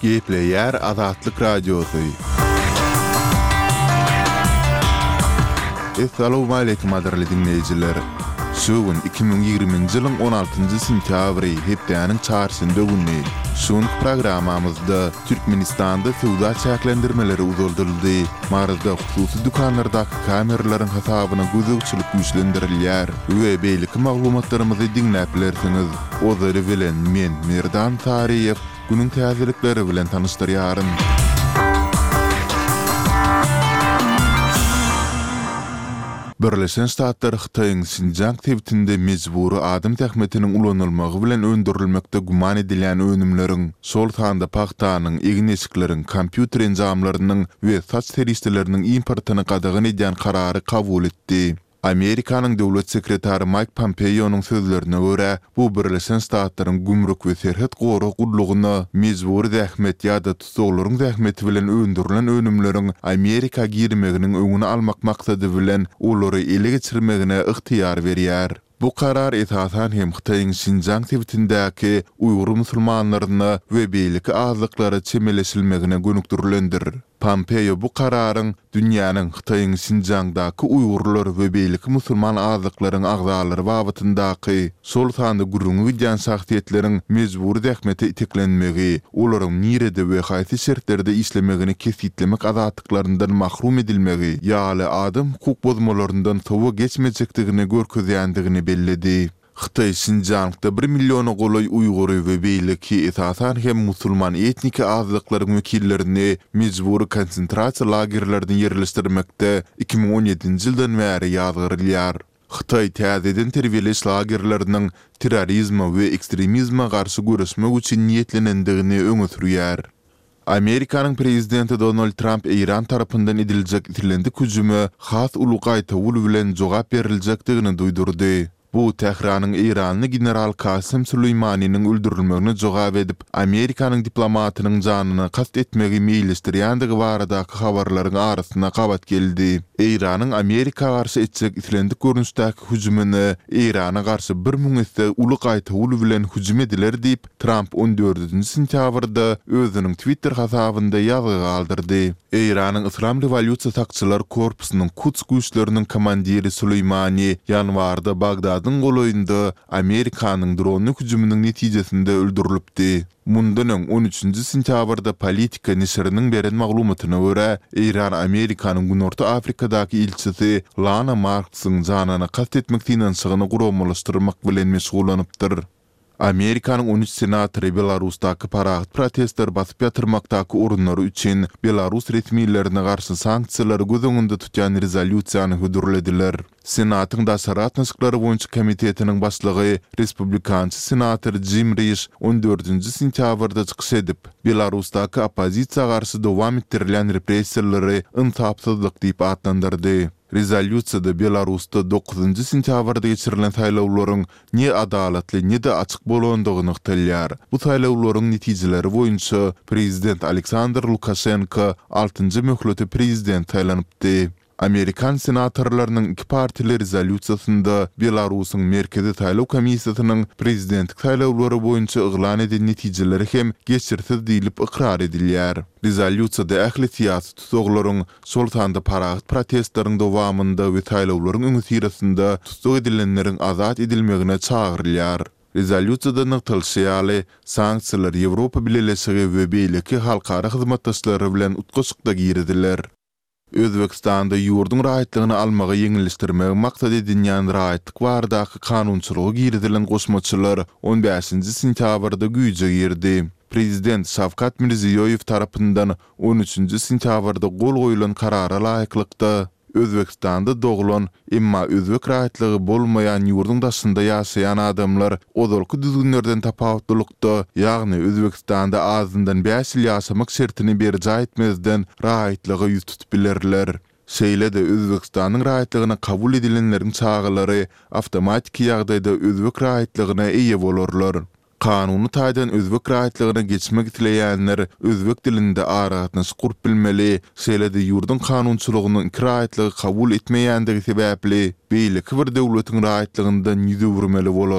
Gepleyer Azatlyk Radiosu. Assalamu alaykum aderli dinleyijiler. Şugun 2020-nji ýylyň 16-njy sentýabry hepdeniň çarşynda günü. Şuň programamyzda Türkmenistanda sowda çäklendirmeleri uzulduruldy. Marazda hususy dukanlardaky kameralaryň hasabyna gözegçilik güýçlendirilýär. We beýlik maglumatlarymyzy dinläp bilersiňiz. Ozary bilen men Merdan Tariýew günüň täzelikleri bilen tanışdyrýarym. Birleşen Ştatlar Hytaýyň Sinjang tebitinde mejburi adam tähmetiniň ulanylmagy bilen öndürilmekde guman edilen önümleriň, şol sanda paxtanyň, egin eşikleriň, kompýuter enjamlarynyň we saç teristeleriniň importyny gadagyn edýän karary kabul etdi. Amerikanyň döwlet sekretary Mike Pompeo'nun sözlerine göre bu Birleşen Ştatlaryň gümrük we serhet goru gullugyny mejburi zähmet ýa-da tutuklaryň zähmeti bilen öndürilen önümleriň Amerika girmeginiň öňüni almak maksady bilen olary ele geçirmegine ihtiýar berýär. Bu karar esasan hem Hytaýyň Sinjang tebitindäki Uýgur musulmanlaryny we beýleki azlyklary çemeleşilmegine gönükdirilendir. Pompeo bu kararyň dünýäniň Hytaýyň Sinjangdaky Uýgurlar we beýleki musulman azlyklaryň agzalary babyndaky şol sanda gurrun edýän şahsiýetleriň mejburi zähmete iteklenmegi, olaryň nirede we haýsy şertlerde işlemegini kesitlemek azatlyklарyndan mahrum edilmegi ýaly adam hukuk bozmalaryndan sowa geçmejekdigini görkezýändigini belledi. Hytaý Sinjangda 1 milyona golay Uýgury we beýleki esasan hem musulman etniki azlyklaryň wekillerini mejburi konsentrasiýa lagerlerinden ýerleşdirmekde 2017-nji ýyldan bäri ýazgyrylýar. Hytaý täzeden terbiyeleş lagerleriniň terrorizme we ekstremizme garşy görüşmek üçin niýetlenendigini öňe sürýär. Amerikanyň prezidenti Donald Trump İran tarapyndan ediljek itilendik hüjüme has uluqay tawul bilen jogap beriljekdigini duýdurdy. Bu Tehranyň İranly general Kasym Süleýmanynyň öldürilmegine jogap edip, Amerikanyň diplomatynyň janyny kast etmegi meýilişdirýändigi baradaky habarlaryň arasyna gabat geldi. İranyň Amerika garşy etjek itilendik görnüşdäki hüjümini Irana garşy 1000 esse uluqay tawul bilen hüjüm ediler diýip Trump 14-nji sentýabrda özüniň Twitter hasabynda ýazygy galdyrdy. İranyň Islam Rewolýusiýa sakçylar korpusynyň Quds güýçleriniň komandiri Süleýmany ýanwarda Bagdadyň goloýunda Amerikanyň dronly hüjüminiň netijesinde öldürilipdi. Mundan 13-nji sentýabrda Politika nesriniň beren maglumatyna görä, İran Amerikanyň Günorta Afrikadaky ilçisi Lana Marksyň janyna kast etmek finansygyny guramlaşdyrmak bilen meşgulanypdyr. Amerikanyň 13 senatory Belarusdaky parahat protestler basyp ýatyrmakdaky urunlary üçin Belarus resmiýetlerine garşy sanksiýalary göz öňünde tutýan rezolýusiýany hödürlediler. Senatyň daşarat nyşklary boýunça komitetiniň başlygy Respublikançy senator Jim Risch 14-nji sentýabrda çykyş edip, Belarusdaky opozisiýa garşy dowam ettirilen repressiýalary insapsyzlyk diýip adlandyrdy. Rezolýusiýada Belarusda 9-njy sentýabrda geçirilen saýlawlaryň ne adalatly ne de açyk bolandygyny ýaýdylýar. Bu saýlawlaryň netijeleri boýunça prezident Aleksandr Lukashenko 6-njy möhleti prezident saýlanypdy. Amerikan senatorlarynyň iki partili rezolýusiýasynda Belarusyň Merkezi Saýlaw Komissiýasynyň prezidentlik saýlawlary boýunça eglan edilen netijeleri hem geçirsiz diýilip ikrar edilýär. Rezolýusiýada ähli siýasy tutuklaryň şol sanda parahat protestlaryň dowamynda we saýlawlaryň öňü sirasynda tutuk edilenleriň azat edilmegine çagyrylýar. Rezolýusiýada nykdylşy sanksiýalar Ýewropa Birleşigi we beýleki halkara hyzmatdaşlary bilen utgaşykda girdiler. Özbekistanda ýurdun rahatlygyny almagy ýeňilişdirmek maksat edilýän rahatlyk baradaky kanunçylygy girdilen goşmaçylar 15-nji sentýabrda güýje girdi. Prezident Şavkat Mirziýoýew tarapyndan 13-nji sentýabrda gol goýulan karara laýyklykda Özbekistanda doglan, emma özbek rahatlygy bolmaýan ýurdun daşynda ýaşaýan adamlar ozalky düzgünlerden tapawutlykda, ýagny Özbekistanda azyndan 5 ýyl ýaşamak şertini berja etmezden rahatlyga ýüz tutup bilerler. Şeýle de Özbekistanyň rahatlygyna kabul edilenleriň çağılary awtomatik ýagdaýda özbek rahatlygyna eýe bolarlar. Kanuny taýdan özbek rahatlygyna geçmek dileýänler özbek dilinde aragatnaşyk gurup bilmeli, şeýle-de ýurdun kanunçylygyny rahatlygy kabul etmeýändigi sebäpli beýleki bir döwletiň rahatlygyndan ýüze wurmaly bolar.